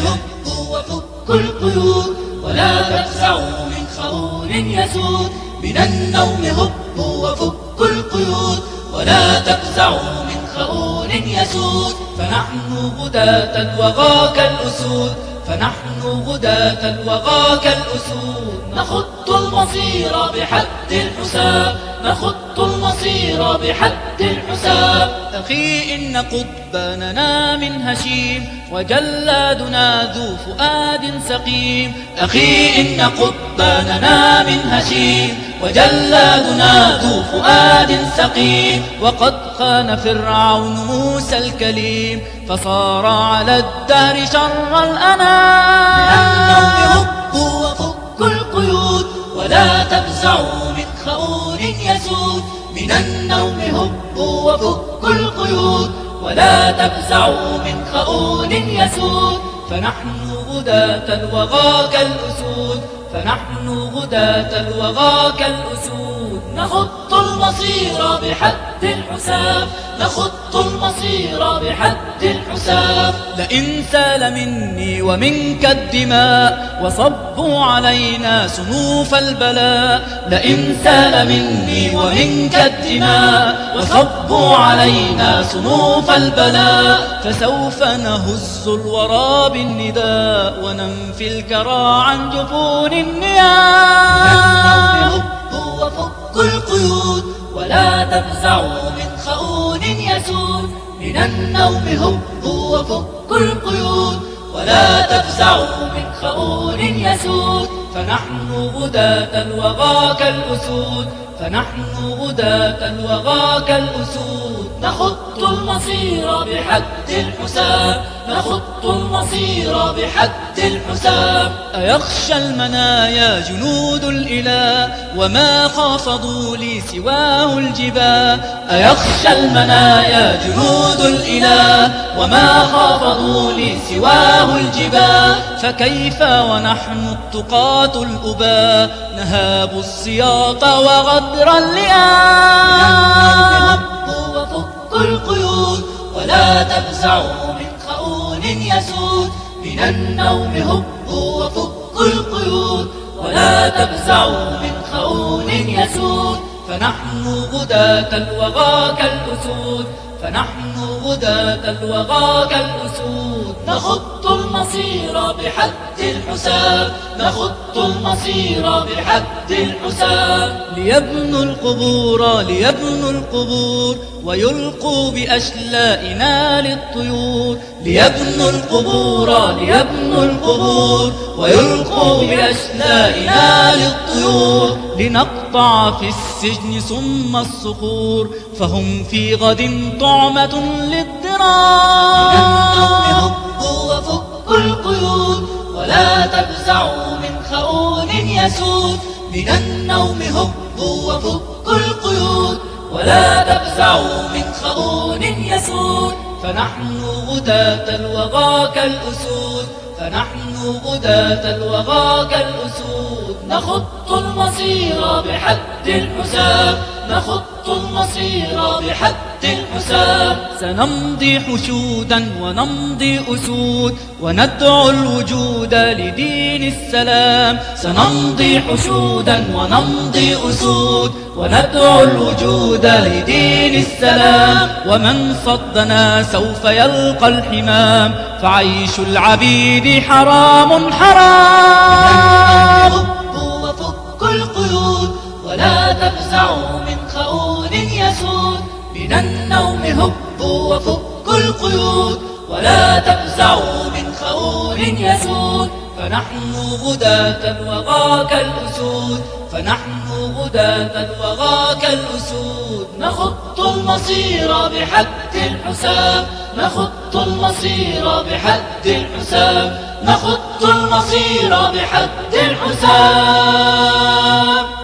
هبوا وفكوا القيود ولا تفزعوا من خؤون يسود من النوم هبوا وفكوا القيود ولا تفزعوا من خؤون يسود فنحن غداة الوغى كالأسود فنحن غداة الوغى كالأسود نخط المصير بحد الحساب نخط المصير بحد الحساب أخي إن قضباننا من هشيم وجلادنا ذو فؤاد سقيم أخي إن قضباننا من هشيم وجلادنا ذو فؤاد سقيم وقد خان فرعون موسى الكليم فصار على الدهر شر الأنام من النوم هبوا وفكوا القيود ولا تفزعوا من خؤون يسود من النوم هبوا وفكوا القيود ولا تفزعوا من خؤون يسود فنحن غداة الوغى كالأسود فنحن غداة الوغى كالأسود نخط المصير بحد الحساب نخط المصير بحد الحساب لئن سال مني ومنك الدماء وصبوا علينا سنوف البلاء لئن سال مني ومنك الدماء وصبوا علينا سنوف البلاء فسوف نهز الورى بالنداء وننفي الكرى عن جفون النيام هبوا وفكوا القيود ولا تفزعوا من خؤون يسود من النوم هبوا وفكوا القيود ولا تفزعوا من خؤون يسود فنحن غداة الوغى كالأسود فنحن غداة الوغى كالأسود نخط المصير بحد الحساب نخط المصير بحد الحساب أيخشى المنايا جنود الإله وما خافضوا لي سواه الجباه أيخشى المنايا جنود الإله وما خافضوا لي سواه الجباه فكيف ونحن التقاة الأباء نهاب السياط وغدر اللئام هبوا وفكوا القيود ولا تفزعوا من خؤون يسود من النوم هبوا وفكوا القيود ولا تفزعوا من خؤون يسود فنحن غداة الوغى كالأسود فنحن غداة الوغى كالأسود نخط المصير بحد الحساب نخط المصير بحد الحساب ليبنوا القبور ليبنوا القبور ويلقوا بأشلائنا للطيور ليبنوا القبور ليبنوا القبور ويلقوا بأشلائنا للطيور لنقطع في السجن صم الصخور فهم في غد طعمة للضرار من النوم هبوا وفكوا القيود ولا تفزعوا من خؤون يسود من النوم هبوا وفكوا القيود ولا تفزعوا من خؤون يسود فنحن غداة الوغى كالأسود فنحن غداة الوغى كالأسود نخط المصير بحد الحساب نخط المصير بحد الحساب سنمضي حشودا ونمضي أسود وندعو الوجود لدين السلام سنمضي حشودا ونمضي أسود وندعو الوجود لدين السلام ومن صدنا سوف يلقى الحمام فعيش العبيد حرام حرام هبوا وفكوا القيود ولا تفزعوا من خؤون يسود من النوم هبوا وفكوا القيود ولا تفزعوا من خؤون يسود فنحن غداة الوغى كالأسود فنحن غداة الوغى كالأسود نخط المصير بحد الحساب نخط المصير بحد الحساب نخط المصير بحد الحساب